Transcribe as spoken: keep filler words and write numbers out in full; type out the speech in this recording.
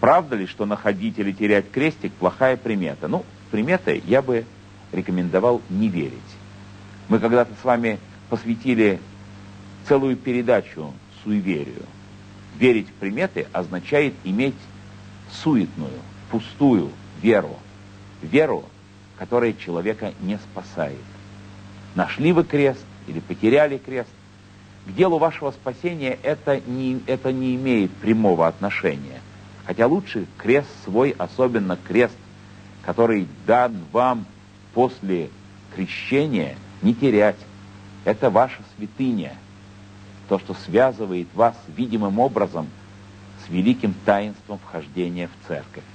правда ли, что находить или терять крестик – плохая примета? Ну, приметы я бы рекомендовал не верить. Мы когда-то с вами посвятили целую передачу суеверию. Верить в приметы означает иметь суетную, пустую веру. Веру, которая человека не спасает. Нашли вы крест или потеряли крест, к делу вашего спасения это не, это не имеет прямого отношения. Хотя лучше крест свой, особенно крест, который дан вам после крещения, не терять. Это ваша святыня. То, что связывает вас видимым образом с великим таинством вхождения в церковь.